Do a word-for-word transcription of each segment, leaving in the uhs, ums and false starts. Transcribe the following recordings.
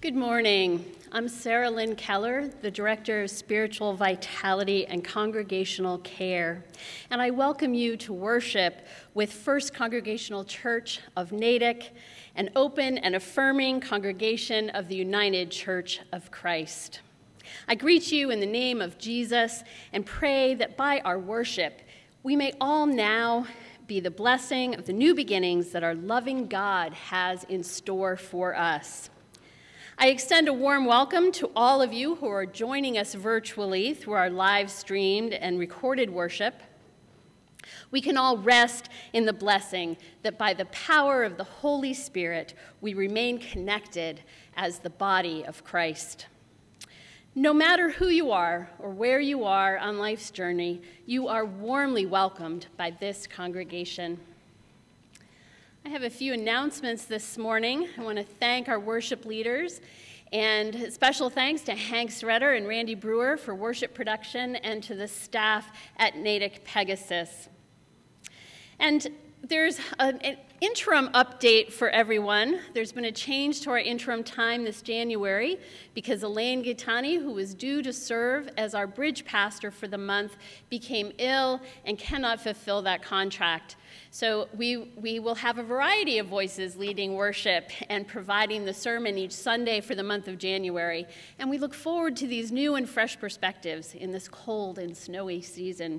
Good morning. I'm Sarah Lynn Keller, the Director of Spiritual Vitality and Congregational Care, and I welcome you to worship with First Congregational Church of Natick, an open and affirming congregation of the United Church of Christ. I greet you in the name of Jesus and pray that by our worship, we may all now be the blessing of the new beginnings that our loving God has in store for us. I extend a warm welcome to all of you who are joining us virtually through our live streamed and recorded worship. We can all rest in the blessing that by the power of the Holy Spirit, we remain connected as the body of Christ. No matter who you are or where you are on life's journey, you are warmly welcomed by this congregation. I have a few announcements this morning. I want to thank our worship leaders, and special thanks to Hank Sredder and Randy Brewer for worship production, and to the staff at Natick Pegasus. And there's an interim update for everyone. There's been a change to our interim time this January because Elaine Gaetani, who was due to serve as our bridge pastor for the month, became ill and cannot fulfill that contract. So we, we will have a variety of voices leading worship and providing the sermon each Sunday for the month of January. And we look forward to these new and fresh perspectives in this cold and snowy season.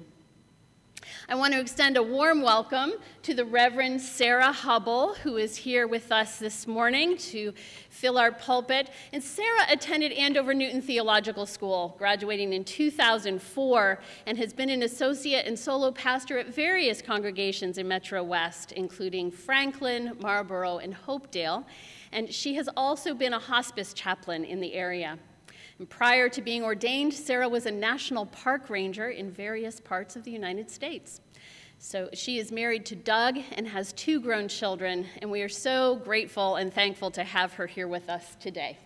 I want to extend a warm welcome to the Reverend Sarah Hubble, who is here with us this morning to fill our pulpit. And Sarah attended Andover Newton Theological School, graduating in two thousand four, and has been an associate and solo pastor at various congregations in Metro West, including Franklin, Marlboro, and Hopedale. And she has also been a hospice chaplain in the area. And prior to being ordained, Sarah was a national park ranger in various parts of the United States. So she is married to Doug and has two grown children, and we are so grateful and thankful to have her here with us today.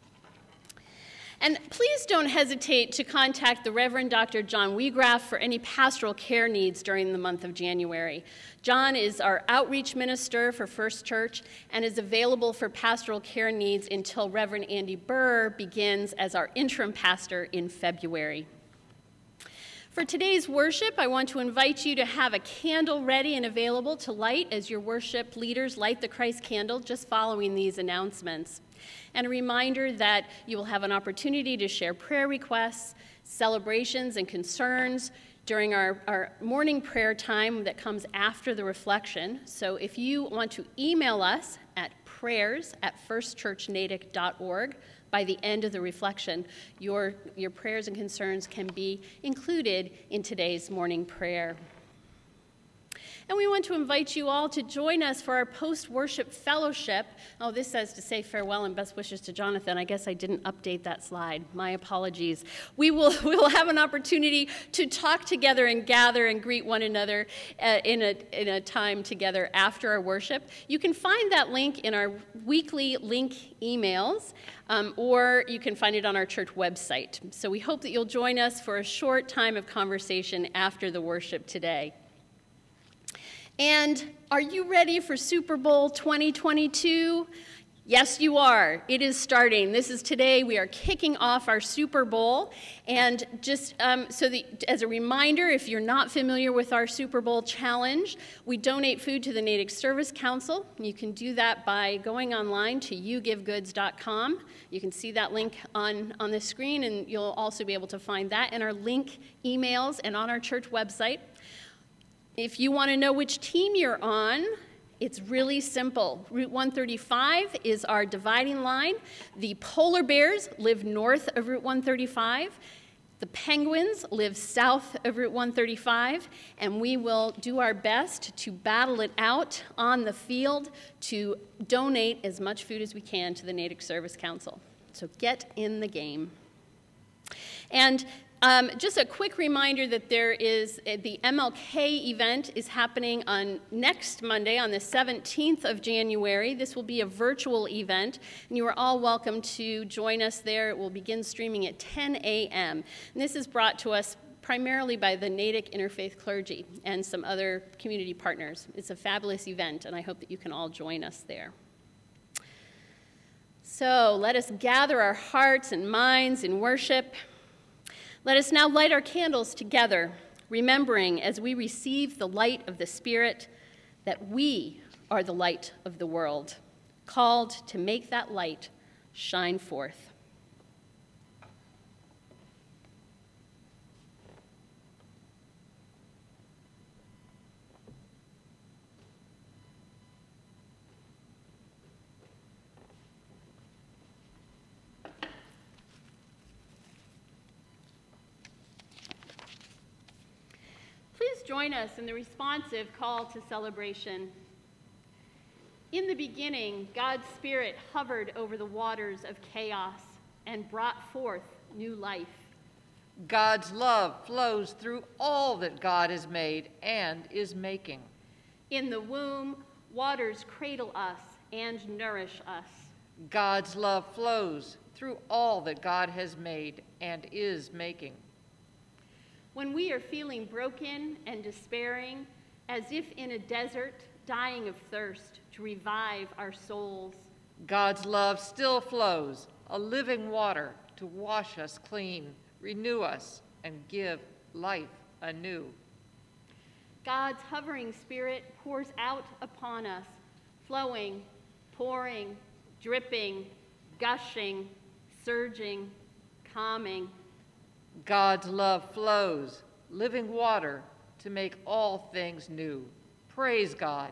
And please don't hesitate to contact the Reverend Doctor John Wiegraff for any pastoral care needs during the month of January. John is our outreach minister for First Church and is available for pastoral care needs until Reverend Andy Burr begins as our interim pastor in February. For today's worship, I want to invite you to have a candle ready and available to light as your worship leaders light the Christ candle just following these announcements. And a reminder that you will have an opportunity to share prayer requests, celebrations, and concerns during our, our morning prayer time that comes after the reflection. So if you want to email us at prayers at first church natick dot org by the end of the reflection, your, your prayers and concerns can be included in today's morning prayer. And we want to invite you all to join us for our post-worship fellowship. Oh, this says to say farewell and best wishes to Jonathan. I guess I didn't update that slide. My apologies. We will, we will have an opportunity to talk together and gather and greet one another uh, in, a, in a time together after our worship. You can find that link in our weekly link emails, um, or you can find it on our church website. So we hope that you'll join us for a short time of conversation after the worship today. And are you ready for Super Bowl twenty twenty-two? Yes, you are. It is starting. This is today. We are kicking off our Super Bowl. And just um, so that, as a reminder, if you're not familiar with our Super Bowl challenge, we donate food to the Natick Service Council. You can do that by going online to you give goods dot com. You can see that link on, on the screen, and you'll also be able to find that in our link emails and on our church website. If you want to know which team you're on, it's really simple. Route one thirty-five is our dividing line. The polar bears live north of Route one thirty-five. The penguins live south of Route one thirty-five, and we will do our best to battle it out on the field to donate as much food as we can to the Natick Service Council. So get in the game. And Um, just a quick reminder that there is uh, the M L K event is happening on next Monday, on the seventeenth of January. This will be a virtual event, and you are all welcome to join us there. It will begin streaming at ten a m And this is brought to us primarily by the Natick Interfaith Clergy and some other community partners. It's a fabulous event, and I hope that you can all join us there. So let us gather our hearts and minds in worship. Let us now light our candles together, remembering as we receive the light of the Spirit that we are the light of the world, called to make that light shine forth. Please join us in the responsive call to celebration. In the beginning, God's Spirit hovered over the waters of chaos and brought forth new life. God's love flows through all that God has made and is making. In the womb, waters cradle us and nourish us. God's love flows through all that God has made and is making. When we are feeling broken and despairing, as if in a desert, dying of thirst to revive our souls, God's love still flows, a living water to wash us clean, renew us, and give life anew. God's hovering Spirit pours out upon us, flowing, pouring, dripping, gushing, surging, calming. God's love flows, living water to make all things new. Praise God.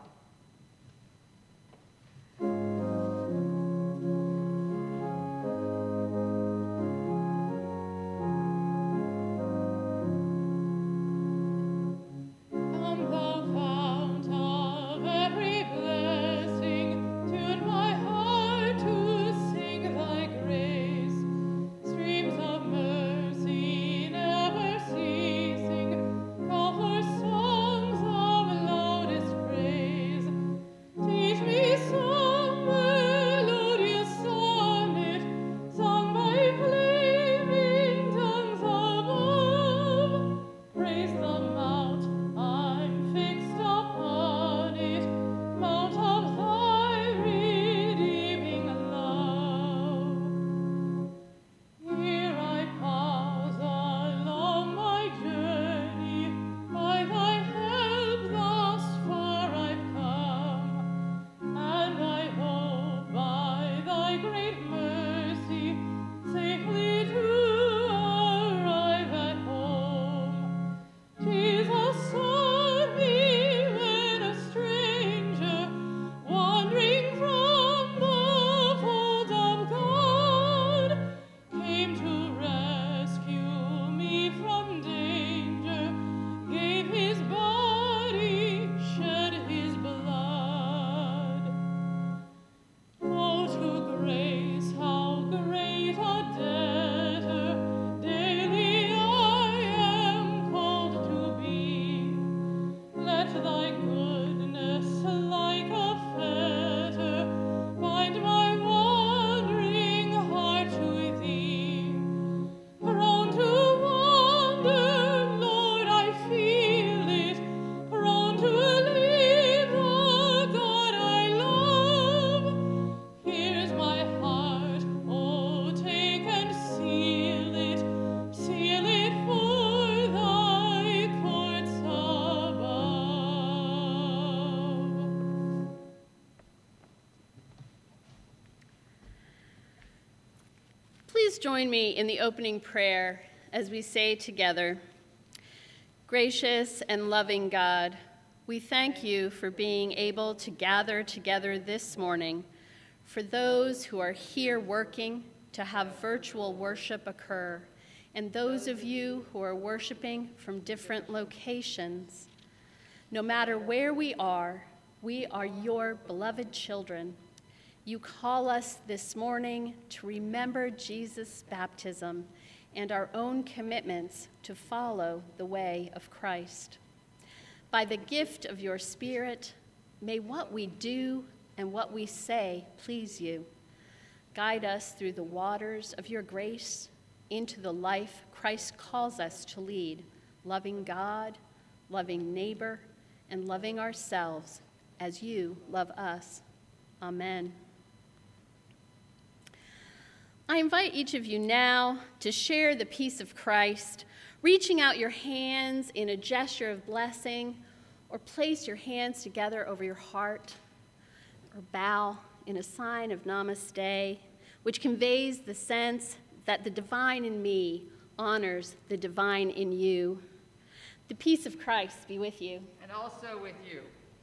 Please join me in the opening prayer as we say together, Gracious and loving God, we thank you for being able to gather together this morning, for those who are here working to have virtual worship occur, and those of you who are worshiping from different locations. No matter where we are, we are your beloved children. You call us this morning to remember Jesus' baptism and our own commitments to follow the way of Christ. By the gift of your Spirit, may what we do and what we say please you. Guide us through the waters of your grace into the life Christ calls us to lead, loving God, loving neighbor, and loving ourselves as you love us. Amen. I invite each of you now to share the peace of Christ, reaching out your hands in a gesture of blessing, or place your hands together over your heart, or bow in a sign of namaste, which conveys the sense that the divine in me honors the divine in you. The peace of Christ be with you. And also with you.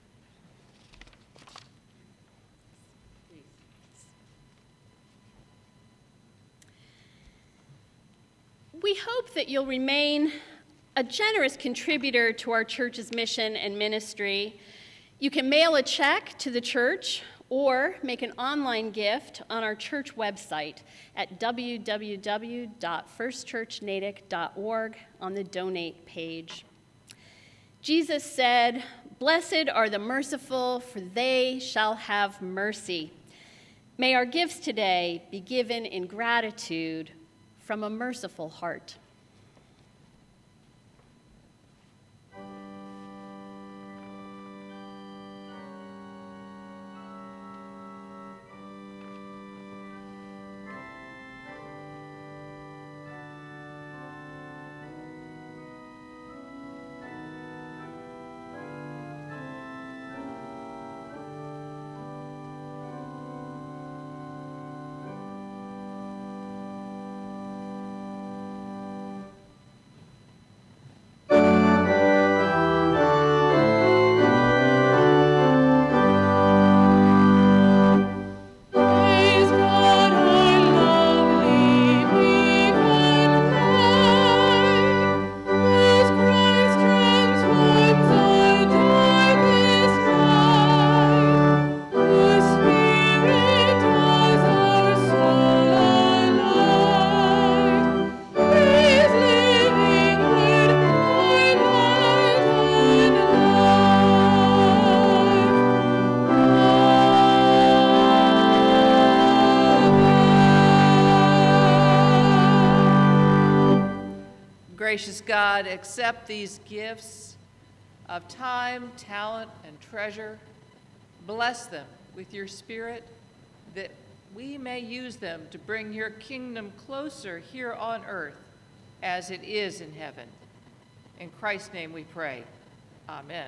We hope that you'll remain a generous contributor to our church's mission and ministry. You can mail a check to the church or make an online gift on our church website at w w w dot first church natick dot org on the donate page. Jesus said, "Blessed are the merciful, for they shall have mercy." May our gifts today be given in gratitude from a merciful heart. Gracious God, accept these gifts of time, talent, and treasure. Bless them with your Spirit, that we may use them to bring your kingdom closer here on earth as it is in heaven. In Christ's name we pray. Amen.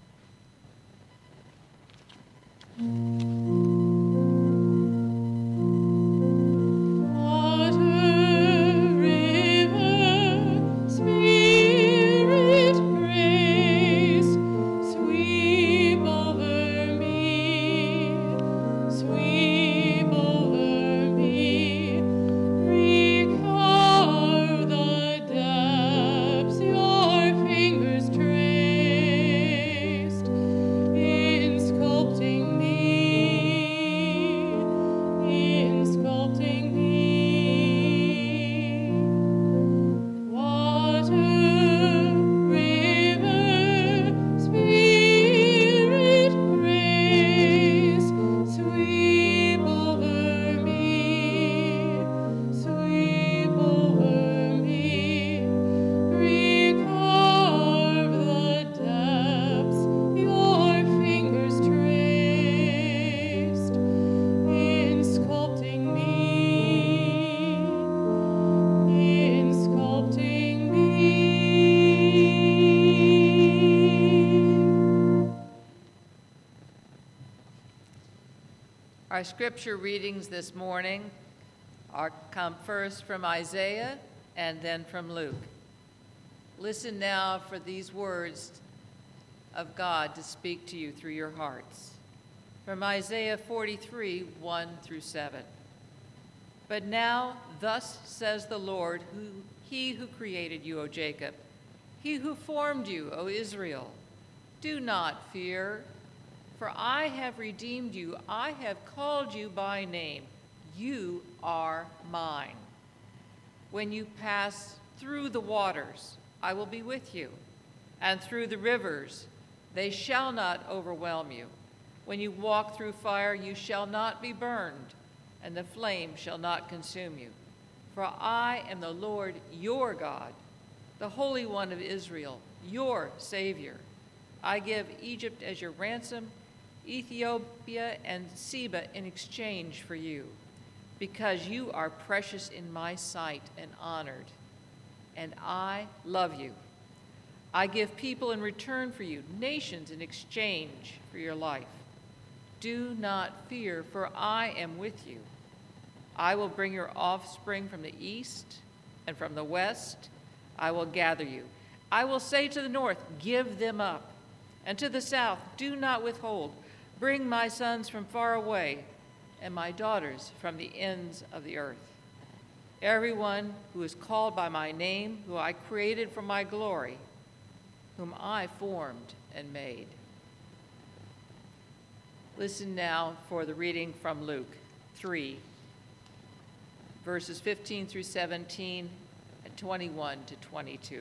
Our scripture readings this morning are come first from Isaiah and then from Luke. Listen now for these words of God to speak to you through your hearts. From Isaiah forty-three, one through seven. But now, thus says the Lord, who, he who created you, O Jacob, he who formed you, O Israel, do not fear, for I have redeemed you. I have called you by name. You are mine. When you pass through the waters, I will be with you, and through the rivers, they shall not overwhelm you. When you walk through fire, you shall not be burned, and the flame shall not consume you. For I am the Lord your God, the Holy One of Israel, your Savior. I give Egypt as your ransom, Ethiopia and Seba in exchange for you. because you are precious in my sight and honored, and I love you. I give people in return for you, nations in exchange for your life. Do not fear, for I am with you. I will bring your offspring from the east and from the west. I will gather you. I will say to the north, give them up, and to the south, do not withhold. Bring my sons from far away, and my daughters from the ends of the earth. Everyone who is called by my name, who I created for my glory, whom I formed and made. Listen now for the reading from Luke three, verses fifteen through seventeen and twenty-one to twenty-two.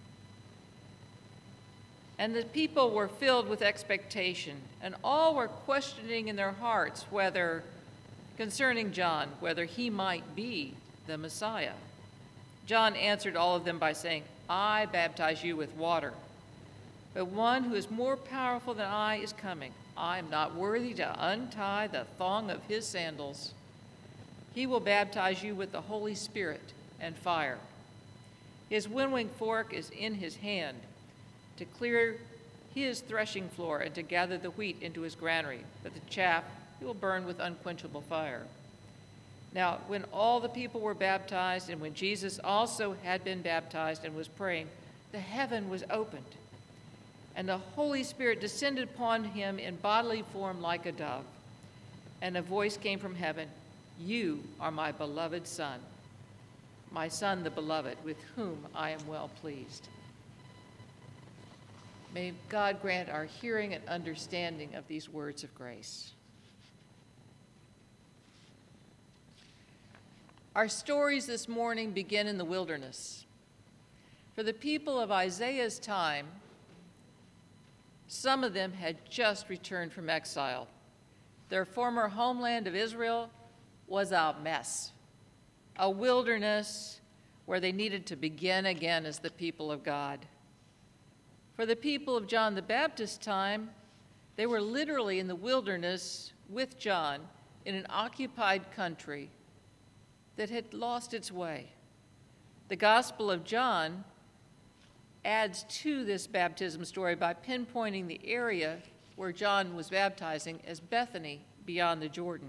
And the people were filled with expectation, and all were questioning in their hearts whether, concerning John, whether he might be the Messiah. John answered all of them by saying, I baptize you with water, but one who is more powerful than I is coming. I am not worthy to untie the thong of his sandals. He will baptize you with the Holy Spirit and fire. His winnowing fork is in his hand, to clear his threshing floor and to gather the wheat into his granary, but the chaff he will burn with unquenchable fire. Now, when all the people were baptized, and when Jesus also had been baptized and was praying, the heaven was opened, and the Holy Spirit descended upon him in bodily form like a dove. And a voice came from heaven, you are my beloved Son, my Son the beloved, with whom I am well pleased. May God grant our hearing and understanding of these words of grace. Our stories this morning begin in the wilderness. For the people of Isaiah's time, some of them had just returned from exile. Their former homeland of Israel was a mess, a wilderness where they needed to begin again as the people of God. For the people of John the Baptist's time, they were literally in the wilderness with John in an occupied country that had lost its way. The Gospel of John adds to this baptism story by pinpointing the area where John was baptizing as Bethany beyond the Jordan.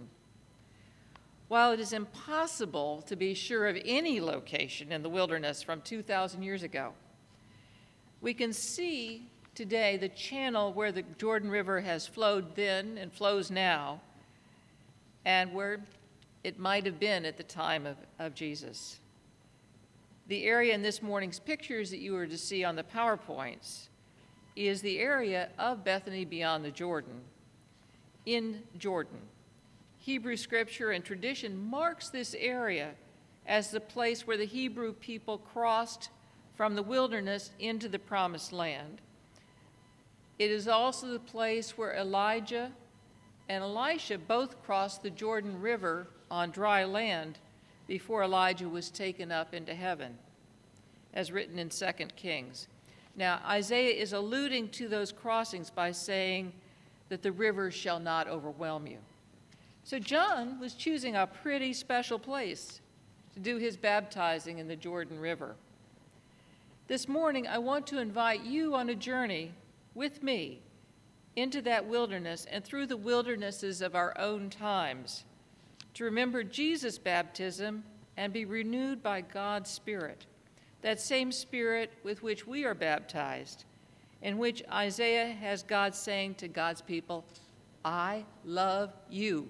While it is impossible to be sure of any location in the wilderness from two thousand years ago, we can see today the channel where the Jordan River has flowed then and flows now, and where it might have been at the time of, of Jesus. The area in this morning's pictures that you are to see on the PowerPoints is the area of Bethany beyond the Jordan, in Jordan. Hebrew scripture and tradition marks this area as the place where the Hebrew people crossed from the wilderness into the promised land. It is also the place where Elijah and Elisha both crossed the Jordan River on dry land before Elijah was taken up into heaven, as written in Second Kings. Now, Isaiah is alluding to those crossings by saying that the river shall not overwhelm you. So John was choosing a pretty special place to do his baptizing in the Jordan River. This morning, I want to invite you on a journey with me into that wilderness and through the wildernesses of our own times to remember Jesus' baptism and be renewed by God's Spirit, that same Spirit with which we are baptized, in which Isaiah has God saying to God's people, I love you.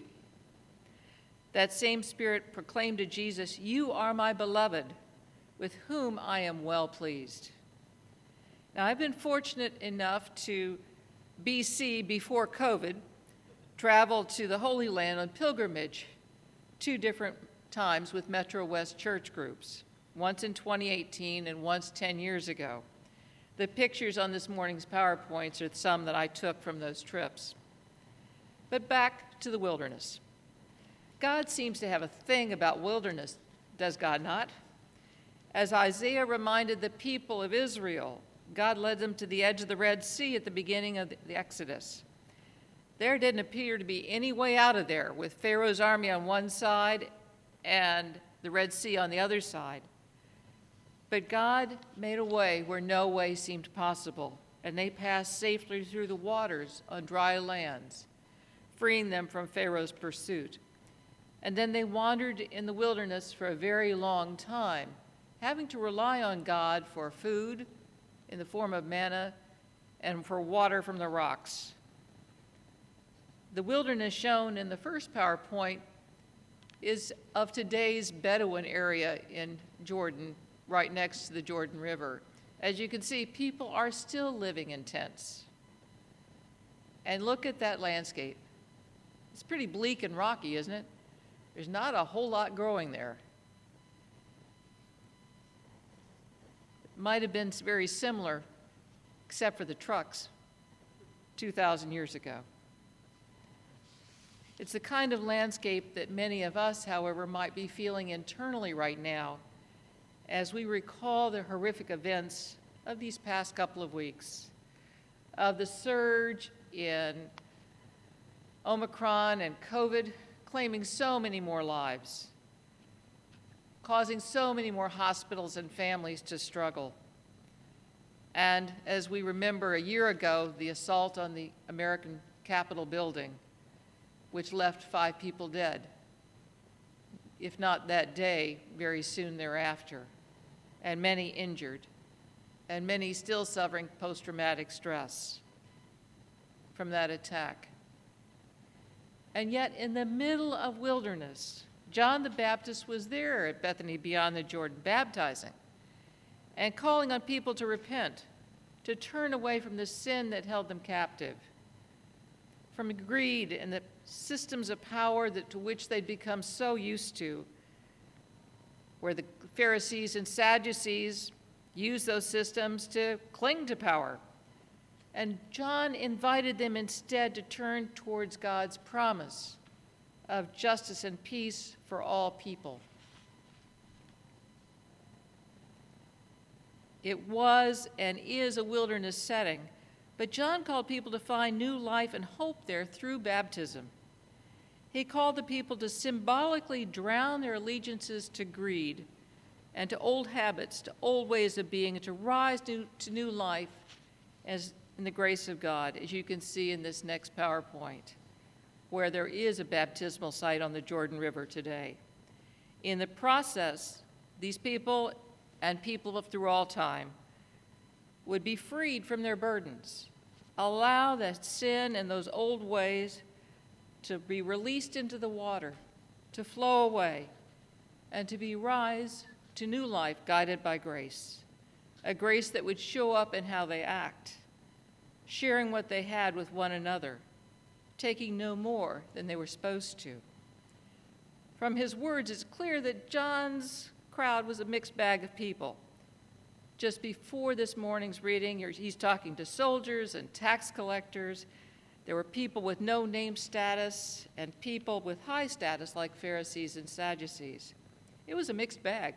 That same Spirit proclaimed to Jesus, you are my beloved, with whom I am well pleased. Now, I've been fortunate enough to B C, before COVID, travel to the Holy Land on pilgrimage two different times with Metro West church groups, once in twenty eighteen and once ten years ago. The pictures on this morning's PowerPoints are some that I took from those trips. But back to the wilderness. God seems to have a thing about wilderness, does God not? As Isaiah reminded the people of Israel, God led them to the edge of the Red Sea at the beginning of the Exodus. There didn't appear to be any way out of there, with Pharaoh's army on one side and the Red Sea on the other side. But God made a way where no way seemed possible, and they passed safely through the waters on dry lands, freeing them from Pharaoh's pursuit. And then they wandered in the wilderness for a very long time, having to rely on God for food in the form of manna and for water from the rocks. The wilderness shown in the first PowerPoint is of today's Bedouin area in Jordan, right next to the Jordan River. As you can see, people are still living in tents. And look at that landscape. It's pretty bleak and rocky, isn't it? There's not a whole lot growing there. It might have been very similar, except for the trucks, two thousand years ago. It's the kind of landscape that many of us, however, might be feeling internally right now as we recall the horrific events of these past couple of weeks, of the surge in Omicron and COVID claiming so many more lives, causing so many more hospitals and families to struggle. And as we remember a year ago, the assault on the American Capitol building, which left five people dead, if not that day, very soon thereafter, and many injured, and many still suffering post-traumatic stress from that attack. And yet, in the middle of wilderness, John the Baptist was there at Bethany beyond the Jordan, baptizing and calling on people to repent, to turn away from the sin that held them captive, from greed and the systems of power that, to which they'd become so used to, where the Pharisees and Sadducees used those systems to cling to power. And John invited them instead to turn towards God's promise of justice and peace for all people. It was and is a wilderness setting, but John called people to find new life and hope there through baptism. He called the people to symbolically drown their allegiances to greed and to old habits, to old ways of being, and to rise to, to new life as in the grace of God, as you can see in this next PowerPoint, where there is a baptismal site on the Jordan River today. In the process, these people and people through all time would be freed from their burdens, allow that sin and those old ways to be released into the water, to flow away, and to be rise to new life guided by grace, a grace that would show up in how they act, sharing what they had with one another, taking no more than they were supposed to. From his words, it's clear that John's crowd was a mixed bag of people. Just before this morning's reading, he's talking to soldiers and tax collectors. There were people with no name status and people with high status like Pharisees and Sadducees. It was a mixed bag.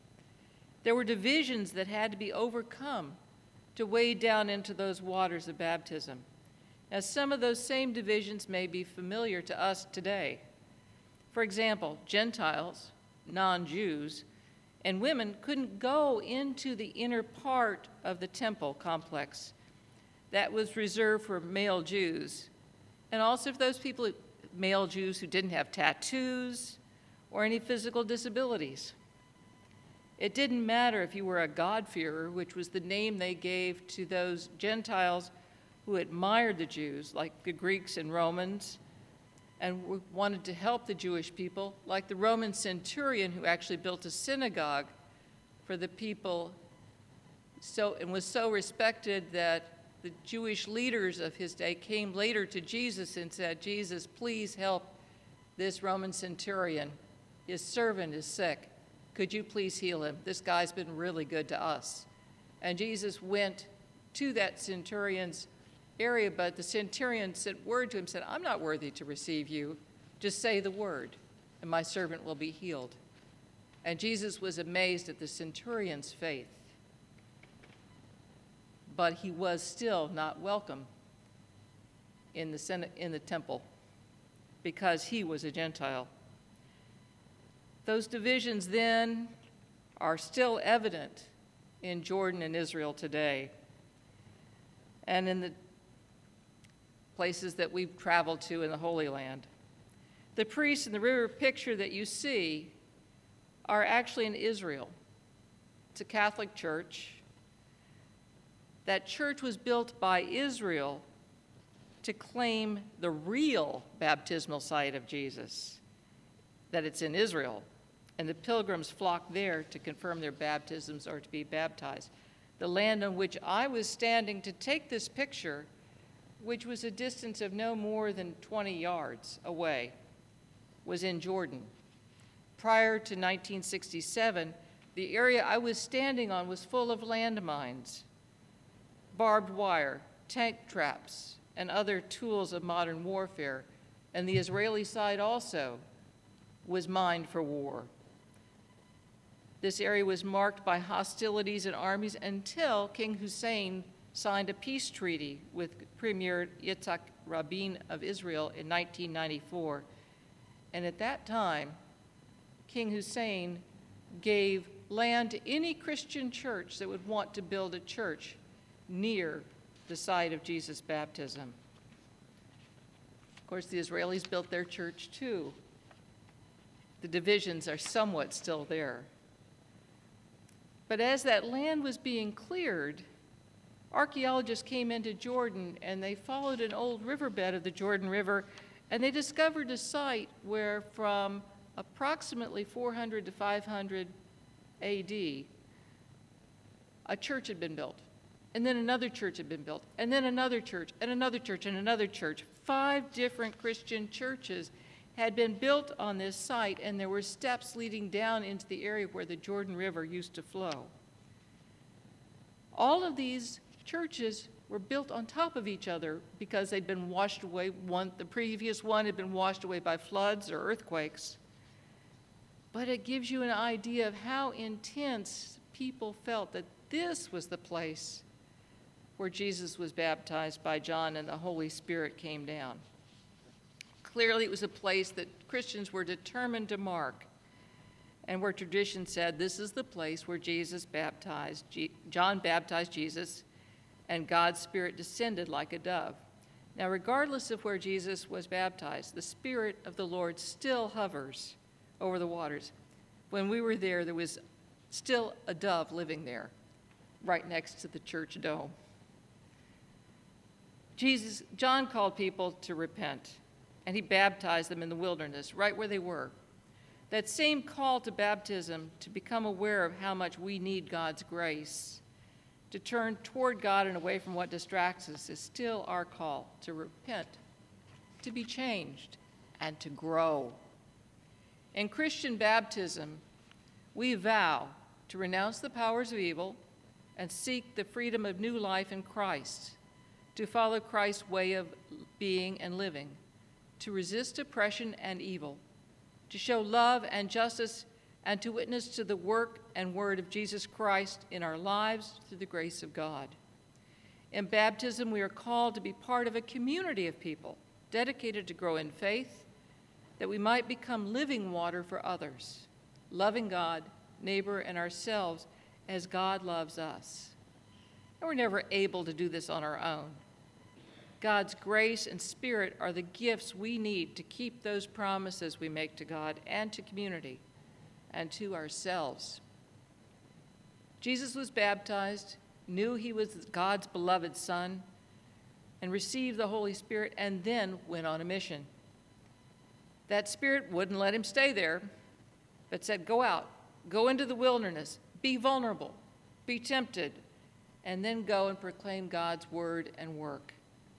There were divisions that had to be overcome to wade down into those waters of baptism. Now, some of those same divisions may be familiar to us today. For example, Gentiles, non-Jews, and women couldn't go into the inner part of the temple complex that was reserved for male Jews, and also for those people, male Jews who didn't have tattoos or any physical disabilities. It didn't matter if you were a God-fearer, which was the name they gave to those Gentiles who admired the Jews, like the Greeks and Romans, and wanted to help the Jewish people, like the Roman centurion who actually built a synagogue for the people, so, and was so respected that the Jewish leaders of his day came later to Jesus and said, "Jesus, please help this Roman centurion. His servant is sick. Could you please heal him? This guy's been really good to us." And Jesus went to that centurion's area, but the centurion sent word to him, said, "I'm not worthy to receive you. Just say the word, and my servant will be healed." And Jesus was amazed at the centurion's faith. But he was still not welcome in the, Senate, in the temple because he was a Gentile. Those divisions then are still evident in Jordan and Israel today, and in the places that we've traveled to in the Holy Land. The priests in the river picture that you see are actually in Israel. It's a Catholic church. That church was built by Israel to claim the real baptismal site of Jesus, that it's in Israel, and the pilgrims flock there to confirm their baptisms or to be baptized. The land on which I was standing to take this picture, which was a distance of no more than twenty yards away, was in Jordan. Prior to nineteen sixty-seven, the area I was standing on was full of landmines, barbed wire, tank traps, and other tools of modern warfare, and the Israeli side also was mined for war. This area was marked by hostilities and armies until King Hussein signed a peace treaty with Premier Yitzhak Rabin of Israel in nineteen ninety-four. And at that time, King Hussein gave land to any Christian church that would want to build a church near the site of Jesus' baptism. Of course, the Israelis built their church too. The divisions are somewhat still there. But as that land was being cleared, archaeologists came into Jordan and they followed an old riverbed of the Jordan River, and they discovered a site where from approximately four hundred to five hundred A D, a church had been built. And then another church had been built, and then another church, and another church, and another church. Five different Christian churches had been built on this site, and there were steps leading down into the area where the Jordan River used to flow. All of these churches were built on top of each other because they'd been washed away. One, the previous one had been washed away by floods or earthquakes. But it gives you an idea of how intense people felt that this was the place where Jesus was baptized by John and the Holy Spirit came down. Clearly, it was a place that Christians were determined to mark, and where tradition said this is the place where Jesus baptized, John baptized Jesus, and God's Spirit descended like a dove. Now, regardless of where Jesus was baptized, the Spirit of the Lord still hovers over the waters. When we were there, there was still a dove living there, right next to the church dome. Jesus, John called people to repent, and he baptized them in the wilderness, right where they were. That same call to baptism, to become aware of how much we need God's grace, to turn toward God and away from what distracts us, is still our call to repent, to be changed, and to grow. In Christian baptism, we vow to renounce the powers of evil and seek the freedom of new life in Christ, to follow Christ's way of being and living, to resist oppression and evil, to show love and justice, and to witness to the work and word of Jesus Christ in our lives through the grace of God. In baptism, we are called to be part of a community of people dedicated to grow in faith, that we might become living water for others, loving God, neighbor, and ourselves as God loves us. And we're never able to do this on our own. God's grace and Spirit are the gifts we need to keep those promises we make to God and to community and to ourselves. Jesus was baptized, knew he was God's beloved Son, and received the Holy Spirit, and then went on a mission. That Spirit wouldn't let him stay there, but said, go out, go into the wilderness, be vulnerable, be tempted, and then go and proclaim God's word and work.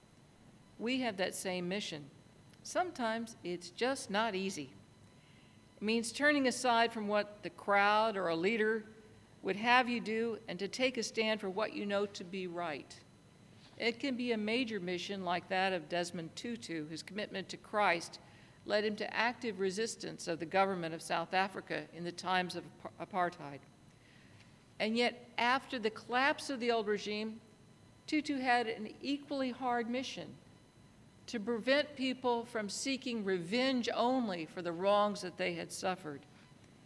We have that same mission. Sometimes it's just not easy. It means turning aside from what the crowd or a leader would have you do and to take a stand for what you know to be right. It can be a major mission like that of Desmond Tutu, whose commitment to Christ led him to active resistance of the government of South Africa in the times of apartheid. And yet, after the collapse of the old regime, Tutu had an equally hard mission: to prevent people from seeking revenge only for the wrongs that they had suffered.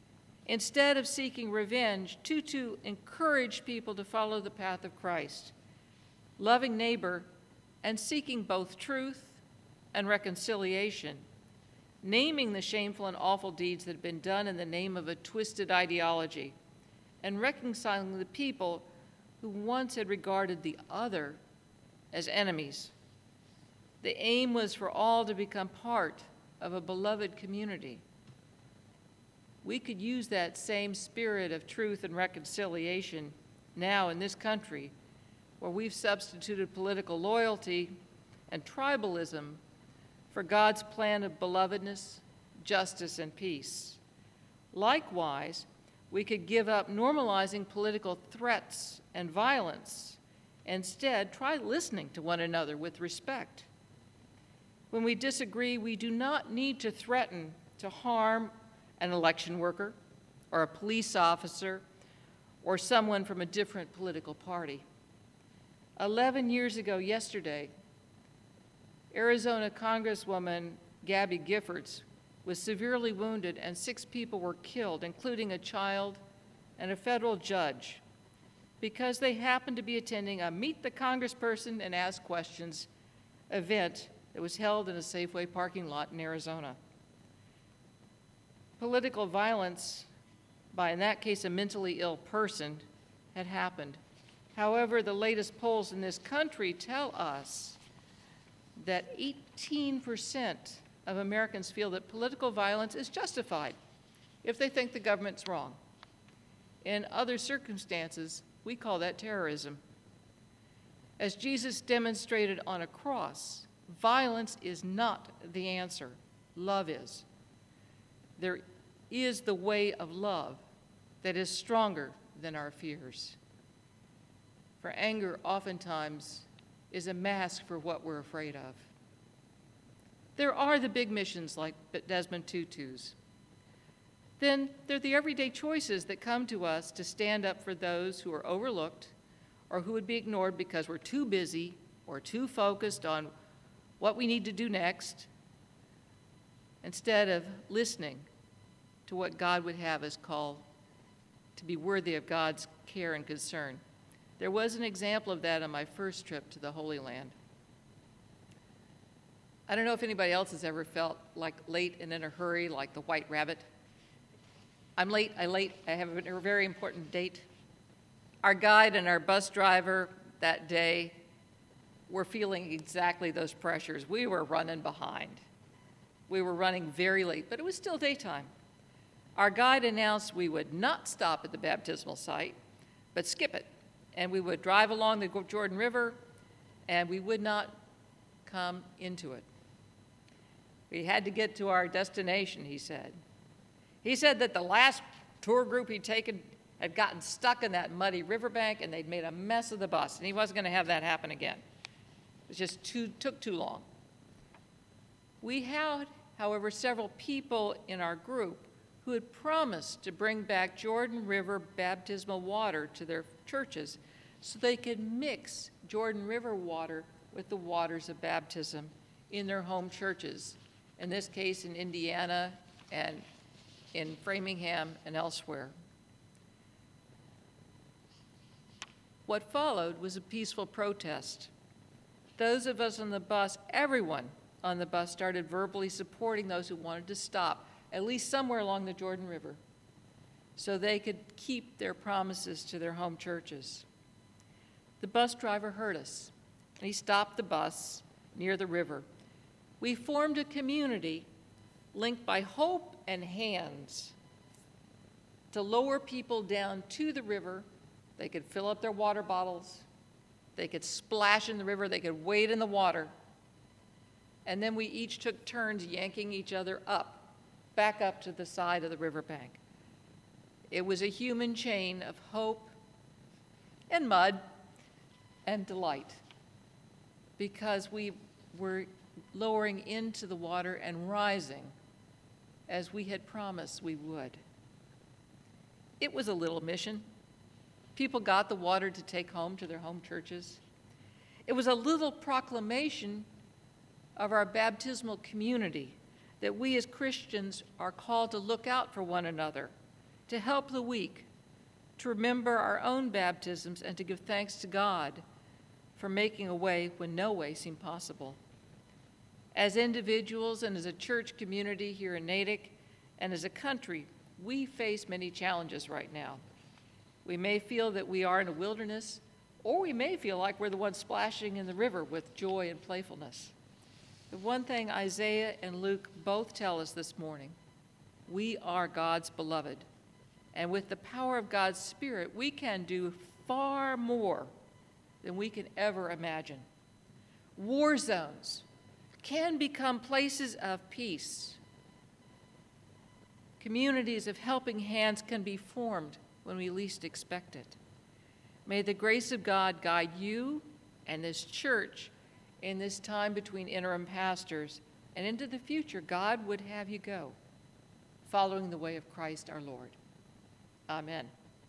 Instead of seeking revenge, Tutu encouraged people to follow the path of Christ, loving neighbor and seeking both truth and reconciliation, naming the shameful and awful deeds that had been done in the name of a twisted ideology, and reconciling the people who once had regarded the other as enemies. The aim was for all to become part of a beloved community. We could use that same spirit of truth and reconciliation now in this country, where we've substituted political loyalty and tribalism for God's plan of belovedness, justice, and peace. Likewise, we could give up normalizing political threats and violence. Instead, try listening to one another with respect. When we disagree, we do not need to threaten to harm an election worker or a police officer or someone from a different political party. Eleven years ago yesterday, Arizona Congresswoman Gabby Giffords was severely wounded and six people were killed, including a child and a federal judge, because they happened to be attending a Meet the Congressperson and Ask Questions event that was held in a Safeway parking lot in Arizona. Political violence by, in that case, a mentally ill person had happened. However, the latest polls in this country tell us that eighteen percent of Americans feel that political violence is justified if they think the government's wrong. In other circumstances, we call that terrorism. As Jesus demonstrated on a cross, violence is not the answer. Love is. There is the way of love that is stronger than our fears. For anger oftentimes is a mask for what we're afraid of. There are the big missions like Desmond Tutu's. Then there are the everyday choices that come to us to stand up for those who are overlooked or who would be ignored because we're too busy or too focused on what we need to do next, instead of listening to what God would have us call to be worthy of God's care and concern. There was an example of that on my first trip to the Holy Land. I don't know if anybody else has ever felt like late and in a hurry, like the White Rabbit. I'm late, I late, I have a very important date. Our guide and our bus driver that day were feeling exactly those pressures. We were running behind. We were running very late, but it was still daytime. Our guide announced we would not stop at the baptismal site, but skip it. And we would drive along the Jordan River, and we would not come into it. We had to get to our destination, he said. He said that the last tour group he'd taken had gotten stuck in that muddy riverbank, and they'd made a mess of the bus, and he wasn't going to have that happen again. It just too, took too long. We had, however, several people in our group who had promised to bring back Jordan River baptismal water to their churches so they could mix Jordan River water with the waters of baptism in their home churches, in this case in Indiana and in Framingham and elsewhere. What followed was a peaceful protest. Those of us on the bus, everyone on the bus, started verbally supporting those who wanted to stop, at least somewhere along the Jordan River, so they could keep their promises to their home churches. The bus driver heard us, and he stopped the bus near the river. We formed a community linked by hope and hands to lower people down to the river. They could fill up their water bottles. They could splash in the river. They could wade in the water. And then we each took turns yanking each other up, back up to the side of the riverbank. It was a human chain of hope and mud and delight, because we were lowering into the water and rising as we had promised we would. It was a little mission. People got the water to take home to their home churches. It was a little proclamation of our baptismal community, that we as Christians are called to look out for one another to help the weak, to remember our own baptisms, and to give thanks to God for making a way when no way seemed possible. As individuals and as a church community here in Natick and as a country, we face many challenges right now. We may feel that we are in a wilderness, or we may feel like we're the ones splashing in the river with joy and playfulness. The one thing Isaiah and Luke both tell us this morning, we are God's beloved. And with the power of God's Spirit, we can do far more than we can ever imagine. War zones can become places of peace. Communities of helping hands can be formed when we least expect it. May the grace of God guide you and this church in this time between interim pastors and into the future God would have you go, following the way of Christ our Lord. Amen.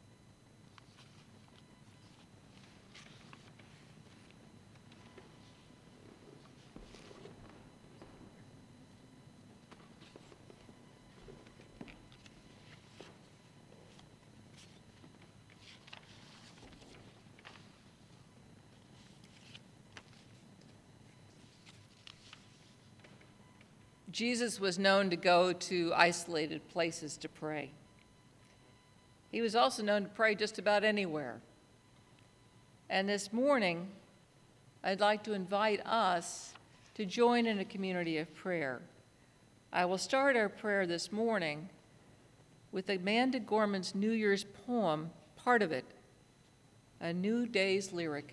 Jesus was known to go to isolated places to pray. He was also known to pray just about anywhere. And this morning, I'd like to invite us to join in a community of prayer. I will start our prayer this morning with Amanda Gorman's New Year's poem, part of it, A New Day's Lyric.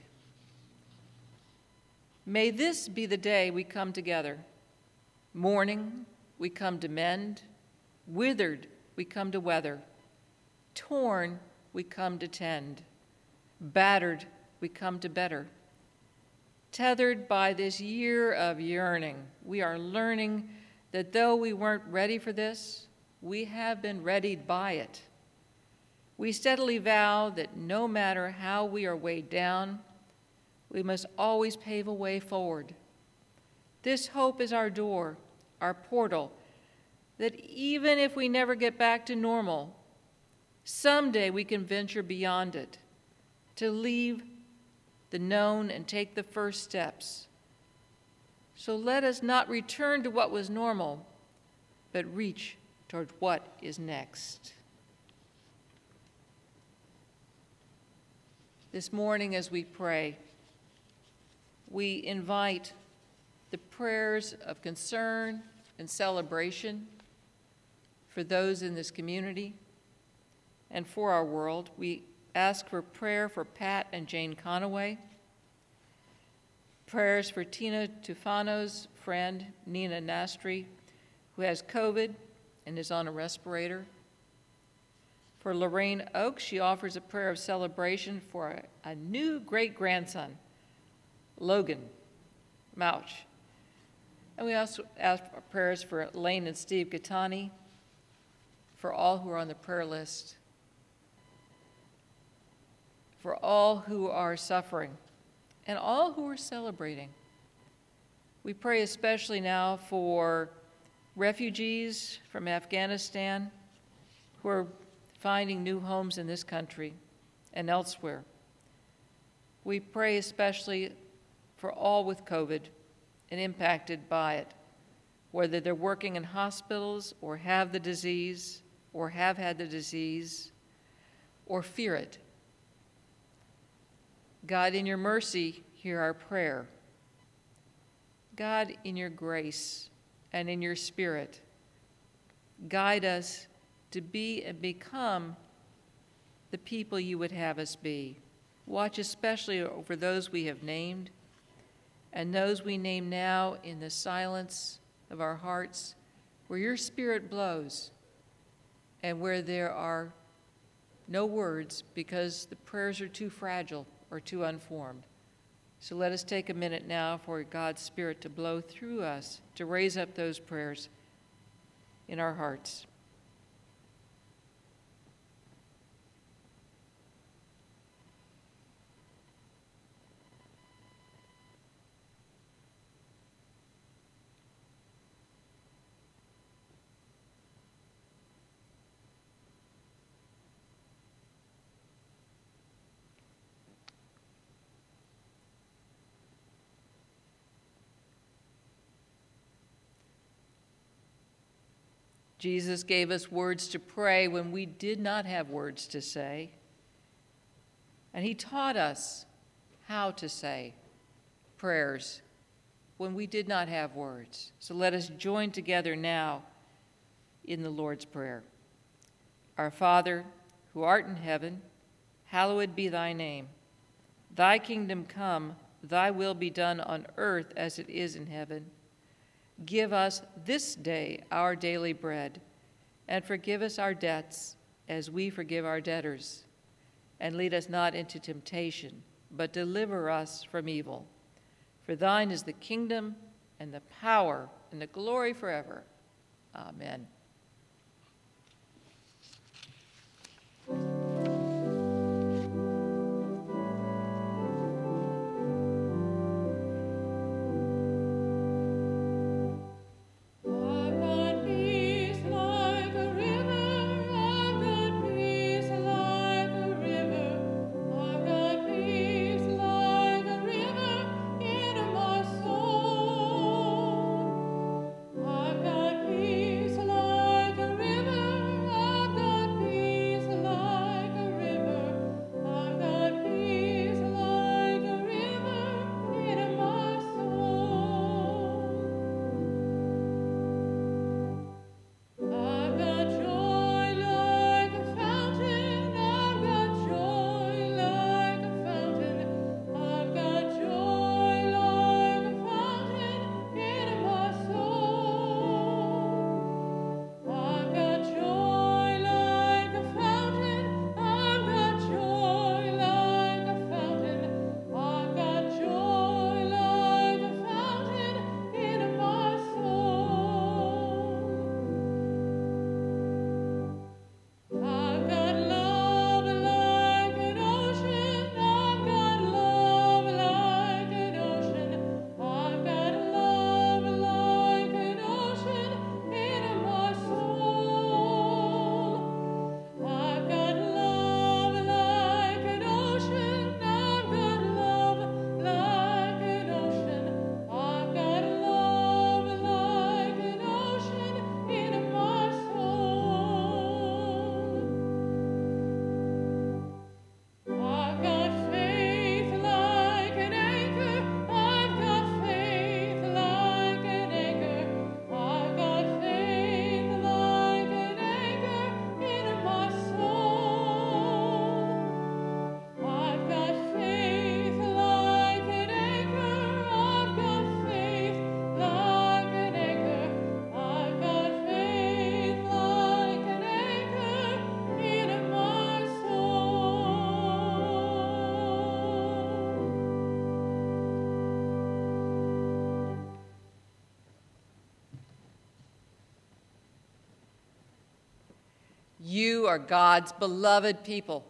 May this be the day we come together. Mourning, we come to mend. Withered, we come to weather. Torn, we come to tend. Battered, we come to better. Tethered by this year of yearning, we are learning that though we weren't ready for this, we have been readied by it. We steadily vow that no matter how we are weighed down, we must always pave a way forward. This hope is our door, our portal, that even if we never get back to normal, someday we can venture beyond it, to leave the known and take the first steps. So let us not return to what was normal, but reach toward what is next. This morning as we pray, we invite the prayers of concern and celebration for those in this community and for our world. We ask for prayer for Pat and Jane Conaway, prayers for Tina Tufano's friend, Nina Nastri, who has COVID and is on a respirator. For Lorraine Oaks, she offers a prayer of celebration for a, a new great-grandson, Logan Mouch. And we also ask for prayers for Lane and Steve Gattani, for all who are on the prayer list, for all who are suffering, and all who are celebrating. We pray especially now for refugees from Afghanistan who are finding new homes in this country and elsewhere. We pray especially for all with COVID and impacted by it, whether they're working in hospitals or have the disease or have had the disease or fear it. God, in your mercy, hear our prayer. God, in your grace and in your spirit, guide us to be and become the people you would have us be. Watch especially over those we have named and those we name now in the silence of our hearts, where your spirit blows and where there are no words because the prayers are too fragile or too unformed. So let us take a minute now for God's Spirit to blow through us, to raise up those prayers in our hearts. Jesus gave us words to pray when we did not have words to say. And he taught us how to say prayers when we did not have words. So let us join together now in the Lord's Prayer. Our Father, who art in heaven, hallowed be thy name. Thy kingdom come, thy will be done on earth as it is in heaven. Give us this day our daily bread, and forgive us our debts as we forgive our debtors. And lead us not into temptation, but deliver us from evil. For thine is the kingdom and the power and the glory forever. Amen. You are God's beloved people.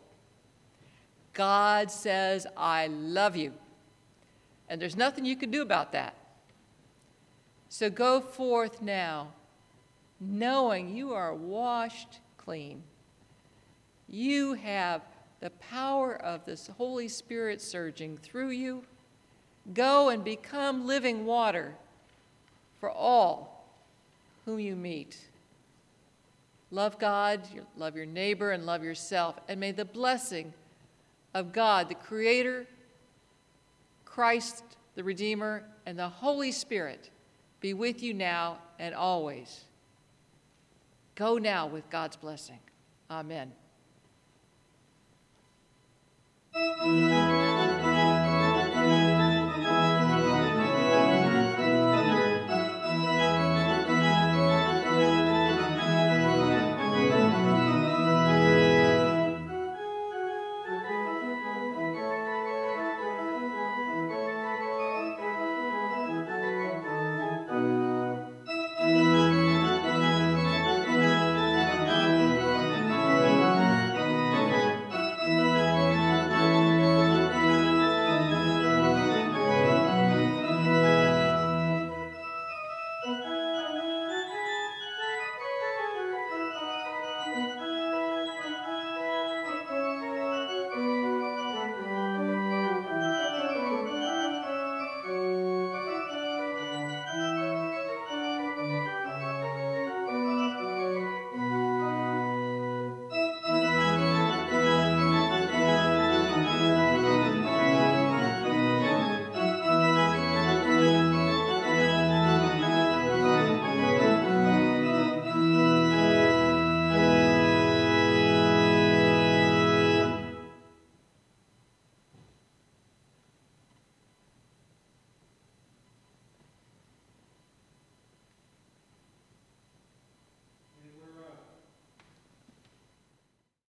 God says, I love you. And there's nothing you can do about that. So go forth now, knowing you are washed clean. You have the power of this Holy Spirit surging through you. Go and become living water for all whom you meet. Love God, love your neighbor, and love yourself. And may the blessing of God, the Creator, Christ, the Redeemer, and the Holy Spirit be with you now and always. Go now with God's blessing. Amen.